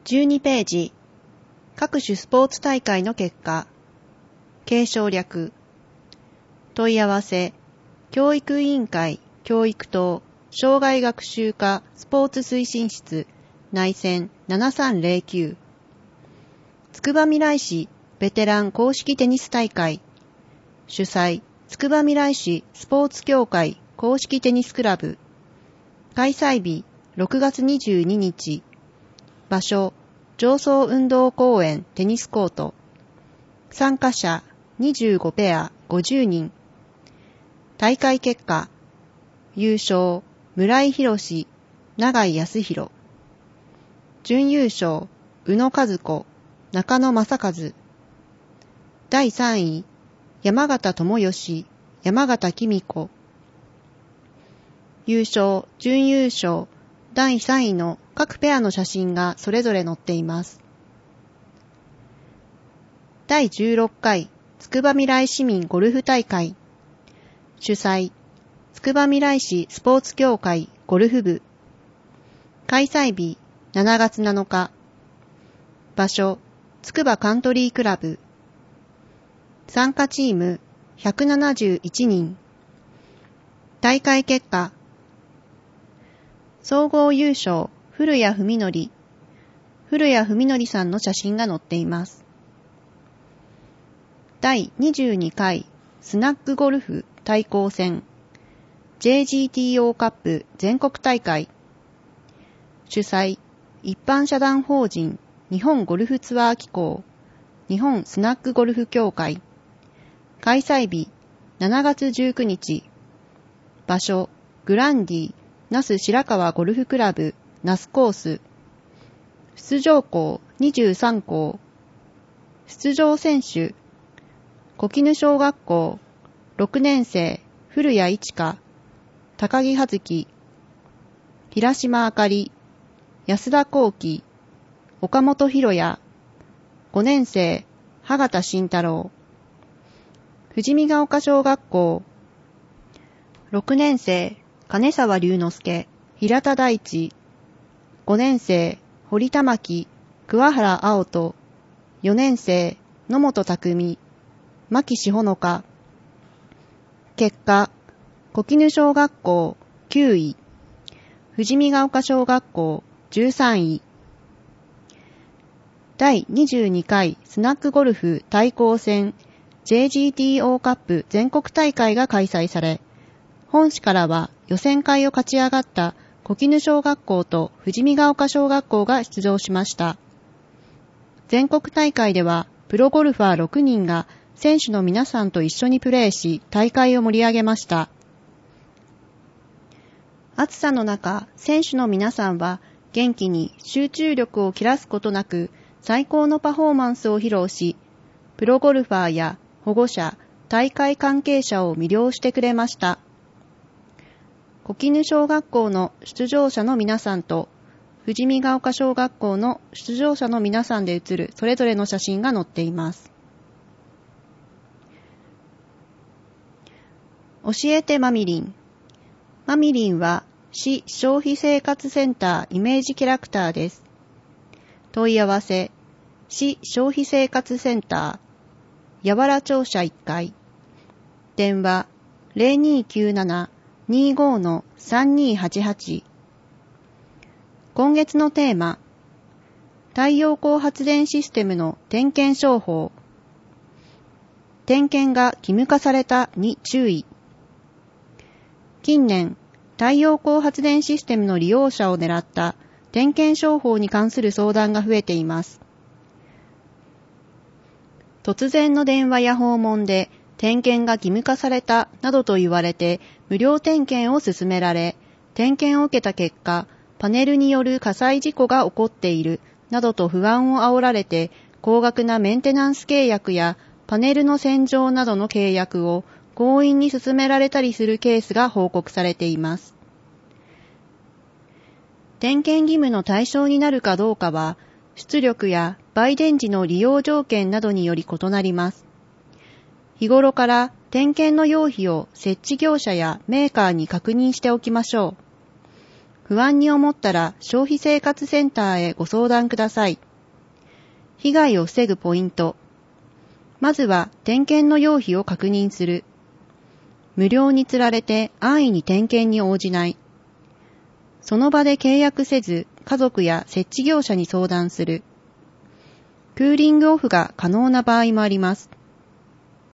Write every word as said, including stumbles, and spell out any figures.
じゅうにページ、各種スポーツ大会の結果、継承略、問い合わせ、教育委員会、教育等、障害学習課スポーツ推進室、内線ななさんぜろきゅう、つくばみらい市ベテラン公式テニス大会、主催、つくばみらい市スポーツ協会公式テニスクラブ、開催日ろくがつにじゅうににち、場所、上層運動公園テニスコート、参加者にじゅうごペアごじゅうにん、大会結果、優勝、村井宏、永井康弘、準優勝、宇野和子、中野正和、だいさんい、山形智義、山形公子、優勝、準優勝、だいさんいの各ペアの写真がそれぞれ載っています。だいじゅうろっかいつくばみらい市民ゴルフ大会、主催、つくばみらい市スポーツ協会ゴルフ部、開催日しちがつなのか、場所、つくばカントリークラブ、参加チームひゃくななじゅういちにん、大会結果、総合優勝、古谷文則、古谷文則さんの写真が載っています。だいにじゅうにかいスナックゴルフ対抗戦 ジェージーティーオー カップ全国大会、主催、一般社団法人日本ゴルフツアー機構日本スナックゴルフ協会、開催日しちがつじゅうくにち、場所、グランディ那須白川ゴルフクラブ那須コース、出場校にじゅうさんこう、出場選手、小絹小学校ろくねんせい古谷一花、高木葉月、平島あかり、安田幸輝、岡本博也、ごねんせい羽形慎太郎、富士見ヶ丘小学校ろくねんせい金沢龍之介、平田大地、ごねんせい堀玉木、桑原青人、よねんせい野本匠、牧志ほのか、結果、小絹小学校きゅうい、富士見ヶ丘小学校じゅうさんい、だいにじゅうにかいスナックゴルフ対抗戦 ジェージーティーオー カップ全国大会が開催され、本市からは予選会を勝ち上がった小絹小学校と富士見ヶ丘小学校が出場しました。全国大会ではプロゴルファーろくにんが選手の皆さんと一緒にプレーし、大会を盛り上げました。暑さの中、選手の皆さんは元気に集中力を切らすことなく最高のパフォーマンスを披露し、プロゴルファーや保護者、大会関係者を魅了してくれました。小絹小学校の出場者の皆さんと富士見ヶ丘小学校の出場者の皆さんで写るそれぞれの写真が載っています。教えてマミリン。マミリンは市消費生活センターイメージキャラクターです。問い合わせ、市消費生活センター、八原庁舎いっかい、電話 ゼロにーきゅうなな にーごーのさんにーはちはち。今月のテーマ、太陽光発電システムの点検商法。点検が義務化されたに注意。近年、太陽光発電システムの利用者を狙った点検商法に関する相談が増えています。突然の電話や訪問で点検が義務化されたなどと言われて無料点検を勧められ、点検を受けた結果、パネルによる火災事故が起こっているなどと不安を煽られて、高額なメンテナンス契約やパネルの洗浄などの契約を強引に進められたりするケースが報告されています。点検義務の対象になるかどうかは、出力や売電時の利用条件などにより異なります。日頃から点検の用費を設置業者やメーカーに確認しておきましょう。 不安に思ったら消費生活センターへご相談ください。被害を防ぐポイント。まずは点検の要否を確認する。無料に釣られて安易に点検に応じない。その場で契約せず家族や設置業者に相談する。クーリングオフが可能な場合もあります。